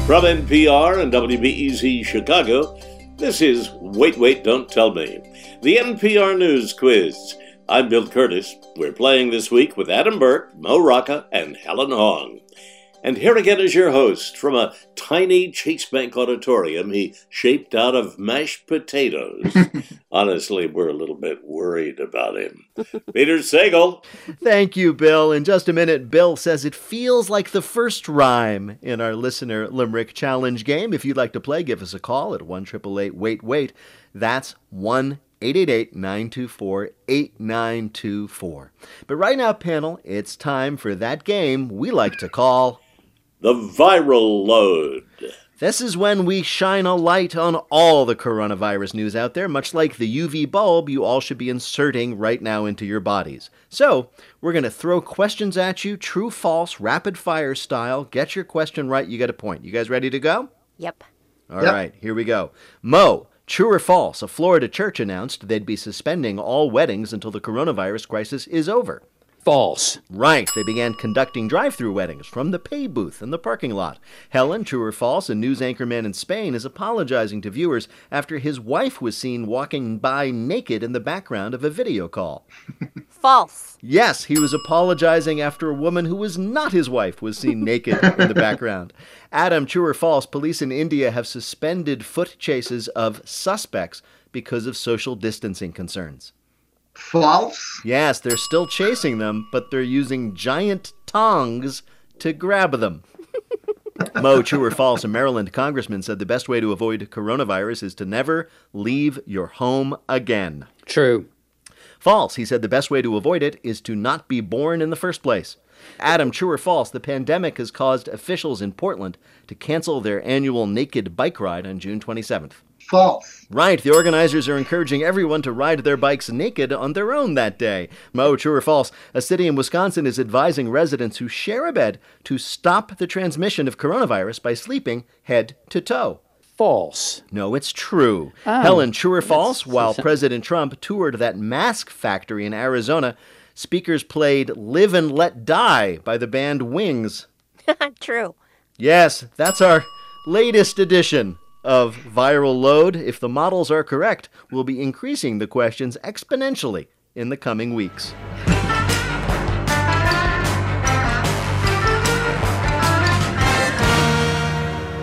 From NPR and WBEZ Chicago, this is Wait, Wait, Don't Tell Me, the NPR News Quiz. I'm Bill Curtis. We're playing this week with Adam Burke, Mo Rocca, and Helen Hong. And here again is your host from a tiny Chase Bank auditorium he shaped out of mashed potatoes. Honestly, we're a little bit worried about him. Peter Sagal. Thank you, Bill. In just a minute, Bill says it feels like the first rhyme in our Listener Limerick Challenge game. If you'd like to play, give us a call at 1-888-WAIT-WAIT. That's 1-888-924-8924. But right now, panel, it's time for that game we like to call The Viral Load. This is when we shine a light on all the coronavirus news out there, much like the UV bulb you all should be inserting right now into your bodies. So, we're going to throw questions at you, true, false, rapid fire style. Get your question right, you get a point. You guys ready to go? Yep. All right, here we go. Mo, true or false, a Florida church announced they'd be suspending all weddings until the coronavirus crisis is over. False. Right, they began conducting drive-through weddings from the pay booth in the parking lot. Helen, true or false, a news anchorman in Spain is apologizing to viewers after his wife was seen walking by naked in the background of a video call. False. Yes, he was apologizing after a woman who was not his wife was seen naked in the background. Adam, true or false, police in India have suspended foot chases of suspects because of social distancing concerns. False? Yes, they're still chasing them, but they're using giant tongs to grab them. Mo, true or false, a Maryland congressman said the best way to avoid coronavirus is to never leave your home again. True. False, he said the best way to avoid it is to not be born in the first place. Adam, true or false, the pandemic has caused officials in Portland to cancel their annual naked bike ride on June 27th. False. Right, the organizers are encouraging everyone to ride their bikes naked on their own that day. Mo, true or false, a city in Wisconsin is advising residents who share a bed to stop the transmission of coronavirus by sleeping head to toe. False. No, it's true. Oh, Helen, true or false, while President Trump toured that mask factory in Arizona, speakers played Live and Let Die by the band Wings. True. Yes, that's our latest edition of Viral Load. If the models are correct, we'll be increasing the questions exponentially in the coming weeks.